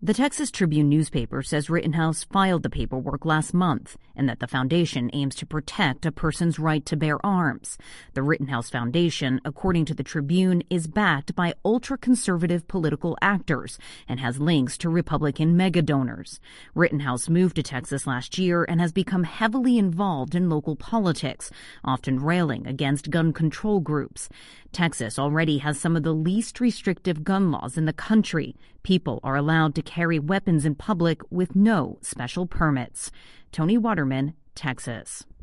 The Texas Tribune newspaper says Rittenhouse filed the paperwork last month and that the foundation aims to protect a person's right to bear arms. The Rittenhouse Foundation, according to the Tribune, is backed by ultra-conservative political actors and has links to Republican mega-donors. Rittenhouse moved to Texas last year and has become heavily involved in local politics, often railing against gun control groups. Texas already has some of the least restrictive gun laws in the country. People are allowed to carry weapons in public with no special permits. Tony Waterman, Texas.